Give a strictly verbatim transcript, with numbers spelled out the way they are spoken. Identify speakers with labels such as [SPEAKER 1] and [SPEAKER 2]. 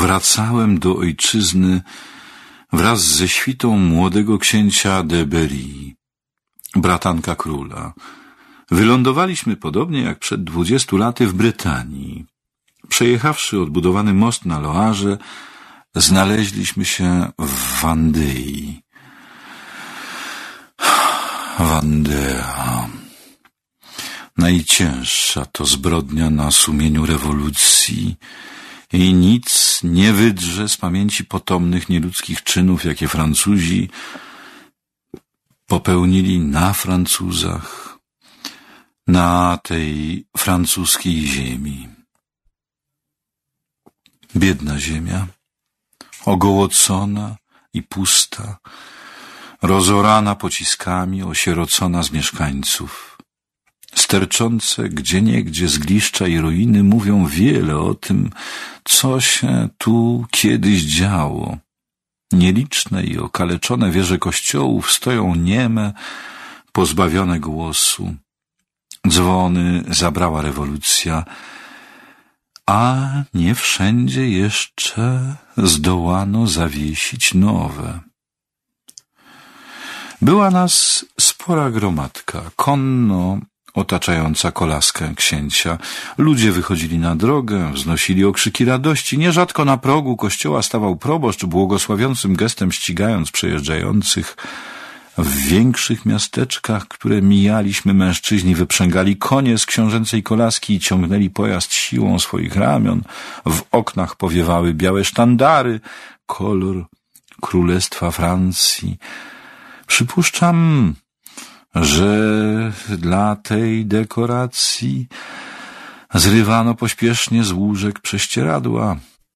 [SPEAKER 1] wracałem do ojczyzny wraz ze świtą młodego księcia de Berry, bratanka króla. Wylądowaliśmy podobnie jak przed dwudziestu laty w Brytanii. Przejechawszy odbudowany most na Loarze, znaleźliśmy się w Wandei. Wandea. Najcięższa to zbrodnia na sumieniu rewolucji i nic nie wydrze z pamięci potomnych nieludzkich czynów, jakie Francuzi popełnili na Francuzach, na tej francuskiej ziemi. Biedna ziemia, ogołocona i pusta, rozorana pociskami, osierocona z mieszkańców. Sterczące gdzieniegdzie zgliszcza i ruiny mówią wiele o tym, co się tu kiedyś działo. Nieliczne i okaleczone wieże kościołów stoją nieme, pozbawione głosu. Dzwony zabrała rewolucja, a nie wszędzie jeszcze zdołano zawiesić nowe. Była nas spora gromadka, konno otaczająca kolaskę księcia. Ludzie wychodzili na drogę, wznosili okrzyki radości. Nierzadko na progu kościoła stawał proboszcz, błogosławiącym gestem ścigając przejeżdżających. W większych miasteczkach, które mijaliśmy, mężczyźni wyprzęgali konie z książęcej kolaski i ciągnęli pojazd siłą swoich ramion. W oknach powiewały białe sztandary, kolor Królestwa Francji. Przypuszczam, że dla tej dekoracji zrywano pośpiesznie z łóżek prześcieradła.